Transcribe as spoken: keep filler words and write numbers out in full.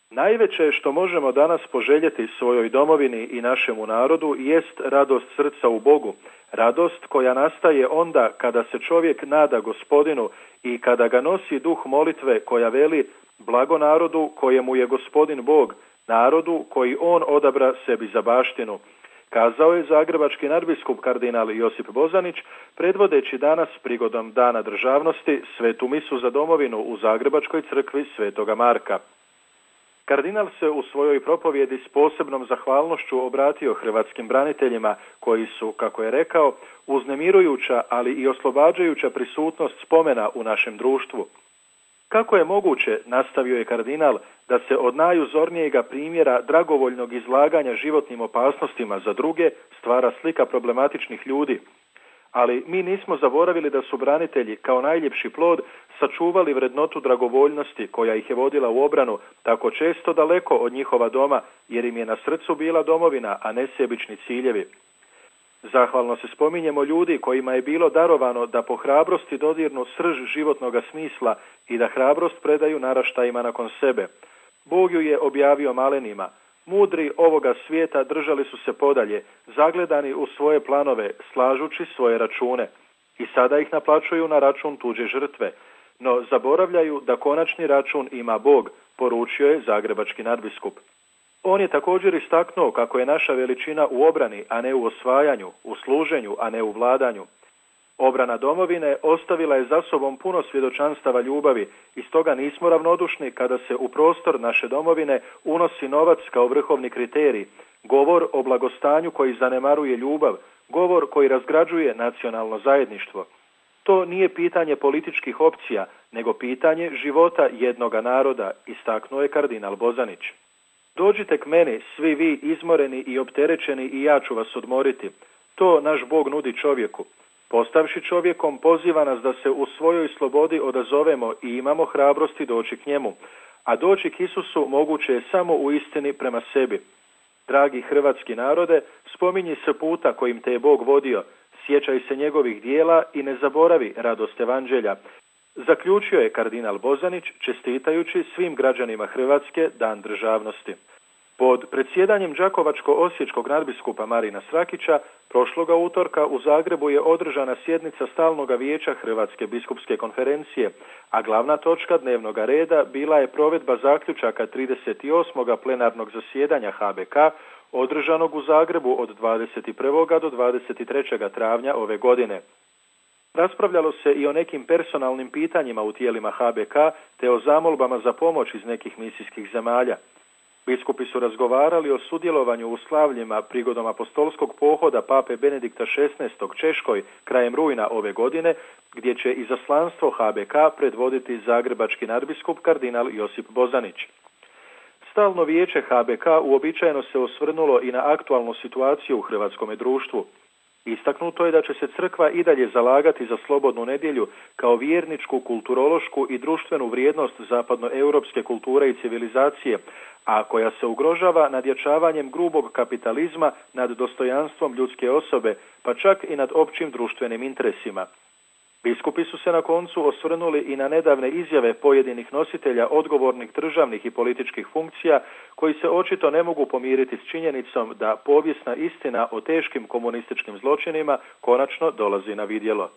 Najveće što možemo danas poželjeti svojoj domovini i našemu narodu jest radost srca u Bogu, radost koja nastaje onda kada se čovjek nada Gospodinu i kada ga nosi duh molitve koja veli blago narodu kojemu je Gospodin Bog, narodu koji on odabra sebi za baštinu. Kazao je zagrebački nadbiskup kardinal Josip Bozanić, predvodeći danas prigodom Dana državnosti svetu misu za domovinu u Zagrebačkoj crkvi Svetoga Marka. Kardinal se u svojoj propovjedi s posebnom zahvalnošću obratio hrvatskim braniteljima koji su, kako je rekao, uznemirujuća, ali i oslobađajuća prisutnost spomena u našem društvu. Kako je moguće, nastavio je kardinal, da se od najuzornijega primjera dragovoljnog izlaganja životnim opasnostima za druge stvara slika problematičnih ljudi? Ali mi nismo zaboravili da su branitelji kao najljepši plod sačuvali vrednotu dragovoljnosti koja ih je vodila u obranu tako često daleko od njihova doma, jer im je na srcu bila domovina, a ne sebični ciljevi. Zahvalno se spominjemo ljudi kojima je bilo darovano da po hrabrosti dodirnu srž životnoga smisla i da hrabrost predaju naraštajima nakon sebe. Bog ju je objavio malenima. Mudri ovoga svijeta držali su se podalje, zagledani u svoje planove, slažući svoje račune. I sada ih naplaćuju na račun tuđe žrtve. No zaboravljaju da konačni račun ima Bog, poručio je zagrebački nadbiskup. On je također istaknuo kako je naša veličina u obrani, a ne u osvajanju, u služenju, a ne u vladanju. Obrana domovine ostavila je za sobom puno svjedočanstava ljubavi i stoga nismo ravnodušni kada se u prostor naše domovine unosi novac kao vrhovni kriterij, govor o blagostanju koji zanemaruje ljubav, govor koji razgrađuje nacionalno zajedništvo. To nije pitanje političkih opcija, nego pitanje života jednoga naroda, istaknuo je kardinal Bozanić. Dođite k meni, svi vi izmoreni i opterećeni, i ja ću vas odmoriti. To naš Bog nudi čovjeku. Postavši čovjekom, poziva nas da se u svojoj slobodi odazovemo i imamo hrabrosti doći k njemu, a doći k Isusu moguće je samo u istini prema sebi. Dragi hrvatski narode, spominji se puta kojim te je Bog vodio, sjećaj se njegovih dijela i ne zaboravi radost evanđelja, zaključio je kardinal Bozanić čestitajući svim građanima Hrvatske Dan državnosti. Pod predsjedanjem đakovačko-osječkog nadbiskupa Marina Srakića prošloga utorka u Zagrebu je održana sjednica stalnoga vijeća Hrvatske biskupske konferencije, a glavna točka dnevnog reda bila je provedba zaključaka trideset osmog plenarnog zasjedanja H B K održanog u Zagrebu od dvadeset prvog do dvadeset trećeg travnja ove godine. Raspravljalo se i o nekim personalnim pitanjima u tijelima H B K te o zamolbama za pomoć iz nekih misijskih zemalja. Biskupi su razgovarali o sudjelovanju u slavljima prigodom apostolskog pohoda pape Benedikta šesnaestog Češkoj krajem rujna ove godine, gdje će izaslanstvo H B K predvoditi zagrebački nadbiskup kardinal Josip Bozanić. Stalno vijeće H B K uobičajeno se osvrnulo i na aktualnu situaciju u hrvatskome društvu. Istaknuto je da će se crkva i dalje zalagati za slobodnu nedjelju kao vjerničku, kulturološku i društvenu vrijednost zapadnoeuropske kulture i civilizacije, a koja se ugrožava nadjačavanjem grubog kapitalizma nad dostojanstvom ljudske osobe, pa čak i nad općim društvenim interesima. Biskupi su se na koncu osvrnuli i na nedavne izjave pojedinih nositelja odgovornih državnih i političkih funkcija koji se očito ne mogu pomiriti s činjenicom da povijesna istina o teškim komunističkim zločinima konačno dolazi na vidjelo.